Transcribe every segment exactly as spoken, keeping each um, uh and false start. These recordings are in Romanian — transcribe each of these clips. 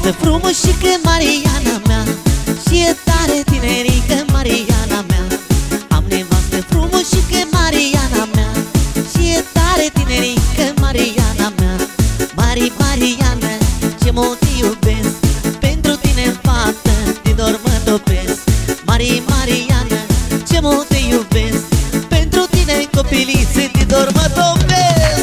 nevastă frumușică, Mariana mea, și e tare tinerică, Mariana mea. Am nevastă frumușică, Mariana mea, și e tare tinerică, Mariana mea. Mari Mariana, ce mult te iubesc, pentru tine fată de dor mă topesc. Mari Mariana, ce mult te iubesc, pentru tine copiliță de dor mă topesc.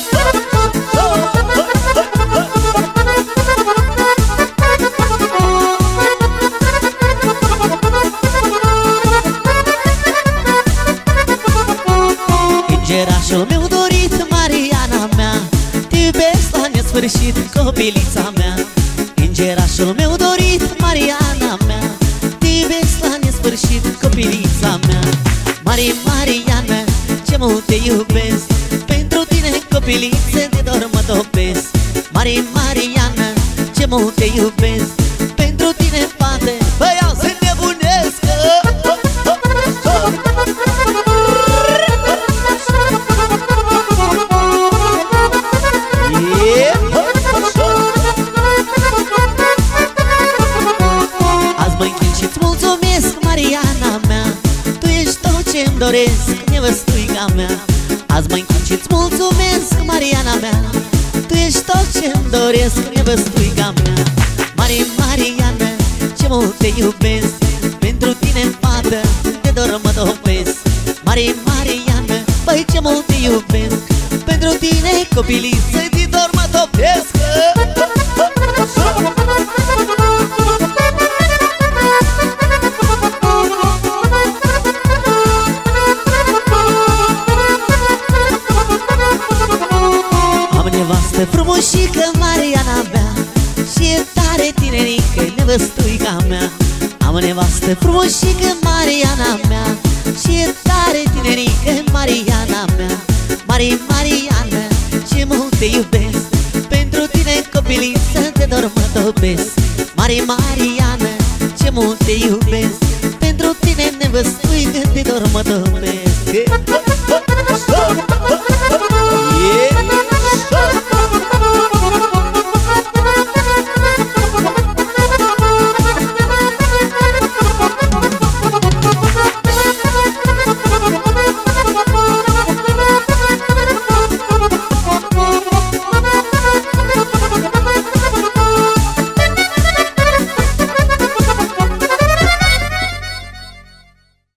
Îngerașul meu dorit, Mariana mea, te iubesc la nesfârșit, copilița mea. Îngerașul meu dorit, Mariana mea, te iubesc la nesfârșit, copilița mea. Mari Mariana, ce mult te iubesc, pentru tine copiliță de dor mă topesc. Mari Mariana, ce mult te iubesc, pentru tine fată, băi, ia să nebunesc. Azi mă închin și-ți mulțumesc, Mariana mea, tu ești tot ce-mi doresc, nevăstuica mea. Azi mă închin și-ți mulțumesc, Mariana mea, tu ești tot ce-mi doresc, nevăstuica mea. Mari Mariana, ce mult te iubesc, pentru tine fată de dor mă topesc. Mari Mariana, băi, ce mult te iubesc, pentru tine copiliță de dor mă topesc. Am nevastă frumușică, Mariana mea, și e tare tinerică, nevăstuica mea. Am nevastă frumușică, Mariana mea, și e tare tinerică, Mariana mea. Mari Mariana, ce mult te iubesc, pentru tine copiliță de dor mă topesc. Mari Mariana, ce mult te iubesc, pentru tine nevăstuică de dor mă topesc.